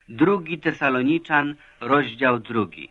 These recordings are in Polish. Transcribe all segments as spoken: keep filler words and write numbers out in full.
Drugi Tesaloniczan, rozdział drugi.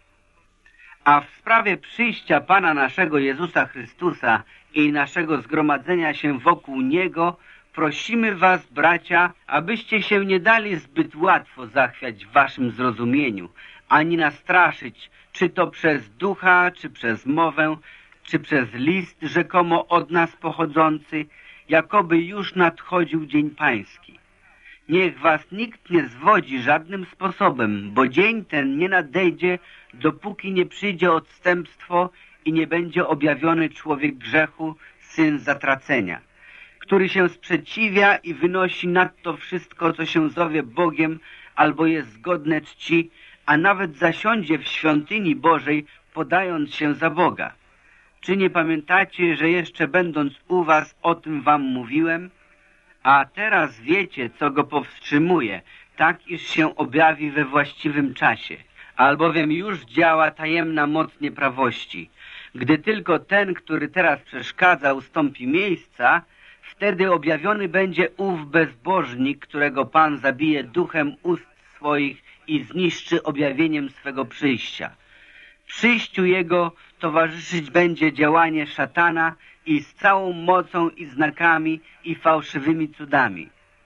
A w sprawie przyjścia Pana naszego Jezusa Chrystusa i naszego zgromadzenia się wokół Niego, prosimy was, bracia, abyście się nie dali zbyt łatwo zachwiać w waszym zrozumieniu, ani nastraszyć, czy to przez ducha, czy przez mowę, czy przez list rzekomo od nas pochodzący, jakoby już nadchodził dzień pański. Niech was nikt nie zwodzi żadnym sposobem, bo dzień ten nie nadejdzie, dopóki nie przyjdzie odstępstwo i nie będzie objawiony człowiek grzechu, syn zatracenia, który się sprzeciwia i wynosi nad to wszystko, co się zowie Bogiem albo jest zgodne czci, a nawet zasiądzie w świątyni Bożej, podając się za Boga. Czy nie pamiętacie, że jeszcze będąc u was o tym wam mówiłem? A teraz wiecie, co go powstrzymuje, tak iż się objawi we właściwym czasie, albowiem już działa tajemna moc nieprawości. Gdy tylko ten, który teraz przeszkadza, ustąpi miejsca, wtedy objawiony będzie ów bezbożnik, którego Pan zabije duchem ust swoich i zniszczy objawieniem swego przyjścia. Przyjściu jego towarzyszyć będzie działanie szatana i z całą mocą i znakami i fałszywymi cudami.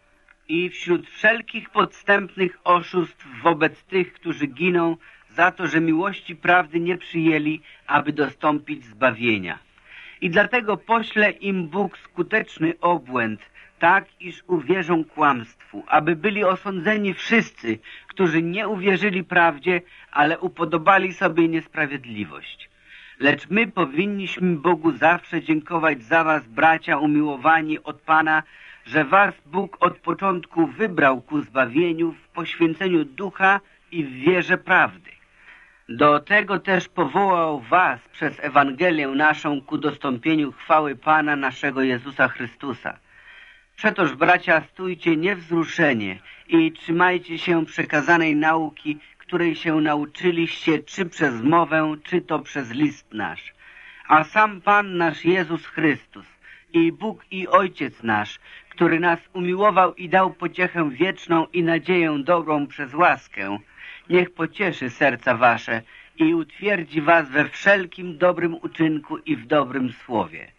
I wśród wszelkich podstępnych oszustw wobec tych, którzy giną za to, że miłości prawdy nie przyjęli, aby dostąpić zbawienia. I dlatego pośle im Bóg skuteczny obłęd, tak iż uwierzą kłamstwu, aby byli osądzeni wszyscy, którzy nie uwierzyli prawdzie, ale upodobali sobie niesprawiedliwość. Lecz my powinniśmy Bogu zawsze dziękować za was, bracia umiłowani od Pana, że was Bóg od początku wybrał ku zbawieniu w poświęceniu ducha i w wierze prawdy. Do tego też powołał was przez Ewangelię naszą ku dostąpieniu chwały Pana naszego Jezusa Chrystusa. Przetoż, bracia, stójcie niewzruszenie i trzymajcie się przekazanej nauki, której się nauczyliście, czy przez mowę, czy to przez list nasz. A sam Pan nasz Jezus Chrystus i Bóg i Ojciec nasz, który nas umiłował i dał pociechę wieczną i nadzieję dobrą przez łaskę, niech pocieszy serca wasze i utwierdzi was we wszelkim dobrym uczynku i w dobrym słowie.